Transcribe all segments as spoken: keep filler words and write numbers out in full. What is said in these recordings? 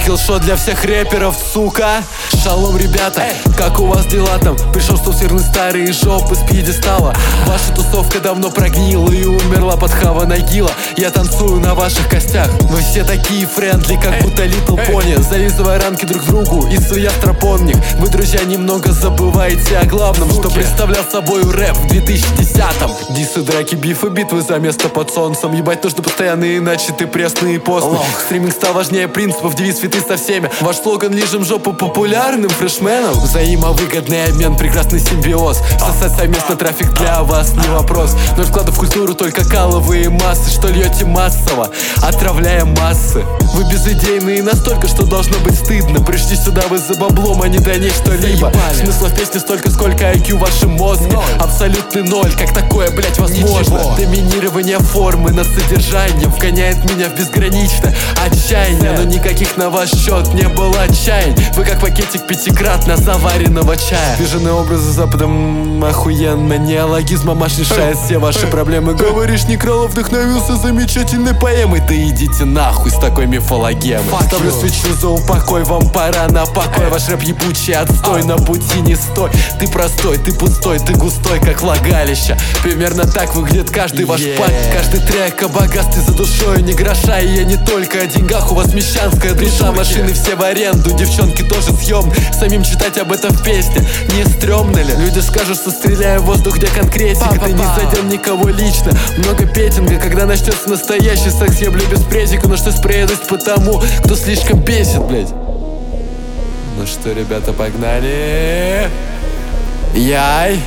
хилшот для всех рэперов, сука. Шалом, ребята, как у вас дела там? Пришел, что свернуть старые жопы с пьедестала. Ваша тусовка давно прогнила и умерла под Хава Нагила. Я танцую на ваших костях. Вы все такие френдли, как будто Little Pony, зализывая ранки друг другу и суя стропон них. Вы, друзья, немного забываете о главном, что представлял собой рэп в две тысячи десятом. Дисы, драки, бифы, битвы за место под солнцем. Ебать нужно постоянно, иначе ты пресный и постный. Стриминг стал важнее принципов, девиз «Цветы со всеми». Ваш слоган «Лижем жопу популярным фрешменам». Взаимовыгодный обмен, прекрасный симбиоз. Сосать совместно трафик для вас не вопрос. Ноль вклада в культуру, только каловые массы, что льете массово, отравляя массы. Вы безыдейные настолько, что должно быть стыдно. Пришли сюда вы за баблом, а не донять что-либо. Смысла в песне столько, сколько ай кью в вашем мозге. Абсолютный ноль, как такое, блять, возможно? Ничего. Доминирование формы над содержанием вгоняет меня в безграничное отчаяние. Но никаких на ваш счет не было отчаяний. Вы как пакетик пятикратно заваренного чая. Движеные образы Западом охуенно. Неологизм, мамаш решает все ваши проблемы. Говоришь, Некралов вдохновился замечательной поэмой. Да идите нахуй с такой мифологемой. Ставлю свечу за упокой, вам пора на покой. Ваш рэп ебучий отстой, на пути не стой. Ты простой, ты пустой, ты густой, как влагалище. Примерно так выглядит каждый ваш пак. Каждый трек о богатстве за душой, не гроша. И я не только о деньгах, у вас мещанская душа. Машины все в аренду, девчонки тоже съем. Самим читать об этом в песне не стрёмно ли? Люди скажут, что стреляю в воздух, где конкретика. Ты не задел никого лично. Много петинга, когда начнется настоящий секс. Я блю без презика, но что сpreeduсь по тому, кто слишком бесит, блять. Ну что, ребята, погнали. Яй.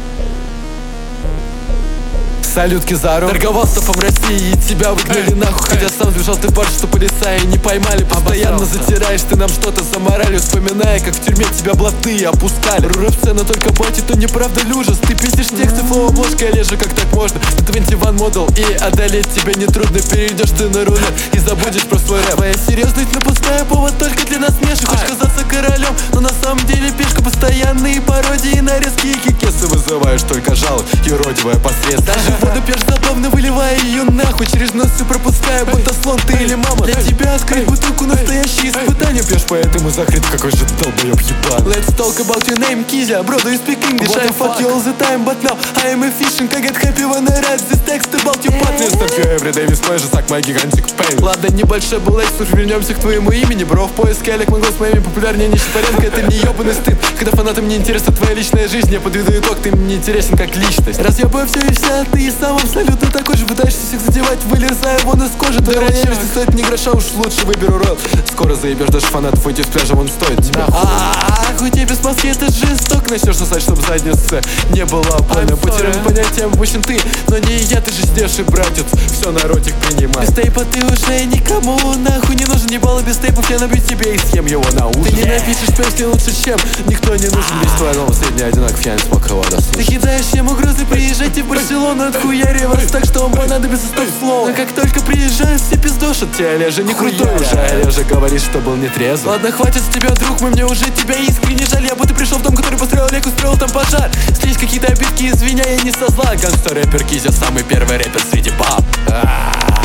Салют Кизару. Торговал стопом России и тебя выгнали нахуй. Хотя сам сбежал ты парень, что полицаи не поймали. Постоянно затираешь ты нам что-то за моралью, вспоминая, как в тюрьме тебя блатные опускали. Рэп-сцена только платит, но неправда люжес. Ты писишь тексты, флоу, обложка, Олежа, как так можно? Ты двадцать один модел и одолеть тебя нетрудно. Перейдешь ты на рулет и забудешь про свой рэп. Твоя серьезность напуская повод только для насмешек. Хочешь казаться королем, но на самом деле пешка. Постоянные пародии, нарезки и кикесы вызываешь только жалоб, юродивая посредство. Воду пьешь забавно, выливая ее нахуй. Через нос все пропуская, будто слон ты или мама. Для тебя открыть бутылку, настоящие испытания. Пьешь, поэтому захрит, какой же долбоеб ебан. Let's talk about your name, Kizia. Bro, do you speak English? I fuck you all the time, but now I am a fishing. I get happy when I write this text about your partner. Stop you every day with pleasure, suck my gigantic pain. Ладно, небольшой был экскурс, вернемся к твоему имени. Бро, в поиске Олег Монгол с моими популярнее Нищепаренко. Это не ебаный стыд. Когда фанатам не интересна твоя личная жизнь, я подведу итог, ты мне интересен как личность. Разъебаю все и вся, ты и сам абсолютно такой же. Пытаешься всех задевать, вылезая вон из кожи. Твоя челюсть стоит не гроша, уж лучше выберу ройл. Скоро заебешь даже фанатов, уйти с пляжа, он стоит тебе. Ах, у тебя без маски это жесток. Начнешь сосать, чтобы задница не была больно. Потерян понятием, в общем ты, но не я, ты же здешний братец. Все на ротик принимай. Без тейпа ты уже никому нахуй не нужен. Не балла без тейпов, я набью тебе и съем его на ужин. Ты не напишешь песни лучше, чем никто не нужен. Весь твой альбом средний одинак, я не смог его дослушать. Ты кидаешь всем угрозы, приезжайте в Барселону, отхуяри вас так, что вам понадобится стоп флоу. Но как только приезжают, все пиздошат тебя, Олежа, не крутой уже. Олежа говорит, что был не трезв. Ладно, хватит с тебя, друг, мы мне уже тебя искренне жаль. Я будто пришел в дом, который построил Олег, устроил там пожар. Здесь какие-то обидки, извиняй, я не со зла. Гангстер рэпер Kizia, самый первый рэпер среди баб.